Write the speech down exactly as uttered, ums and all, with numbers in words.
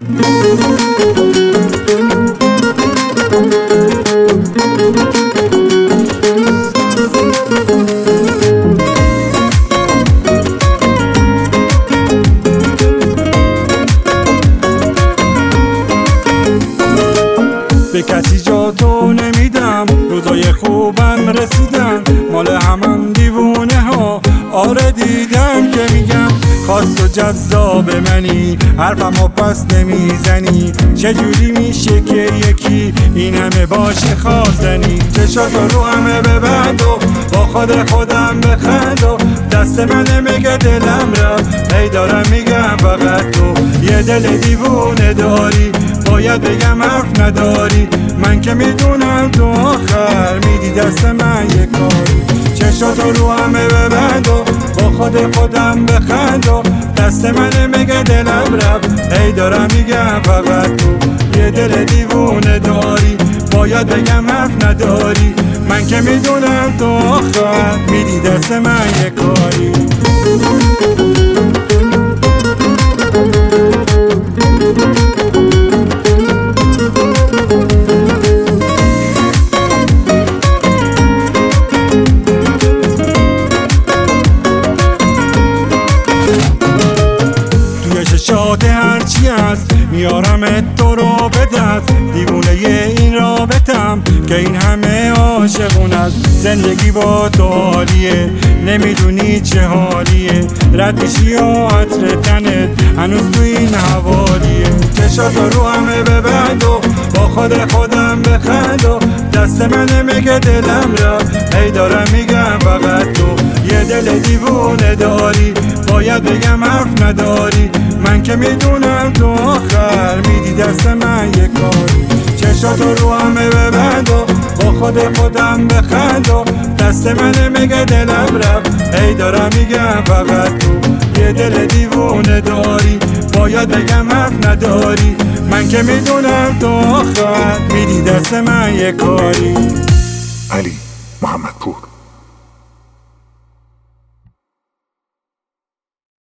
به کسی جا تو نمیدم، روزای خوبم رسیدن، مال همم دیوونه ها. آره دیدم که میگم خاص و جذاب منی، حرفمو پس نمیزنی. چجوری میشه که یکی این همه باشه خواستنی؟ چشاتو رو همه ببند و با خود خودم بخند و دست من میگه دلم را هی دارم میگم فقط تو یه دل دیوونه داری. باید بگم حرف نداری، من که میدونم تو آخر میدی دست من یه کاری. چشاتو رو همه ببند و با خود خودم بخند و دست من میگه دلم رفت هی دارم میگم فقط تو یه دل دیوونه داری. باید بگم حرف نداری، من که میدونم تو آخر میدی دست من یه کاری. شاده هرچی هست میارم تو رو به دست، دیوونه این رابطم که این همه عاشقون است. زندگی با تو حالیه، نمیدونی چه حالیه، رد میشی و عطر تنت هنوز تو این حوالیه. چشاتو رو همه ببند و با خود خودم بخند و دست من میگه دلم را هی دارم میگم فقط تو یه دل دیوونه داری. باید بگم حرف نداری، من که میدونم تو آخر میدی دست من یه کاری. چشاتو رو همه ببند و با خود خودم بخند و دست من میگه دلم رفت هی دارم میگم فقط تو یه دل دیوونه داری. باید بگم حرف نداری، من که میدونم تو آخر میدی دست من یه کاری. علی محمدپور.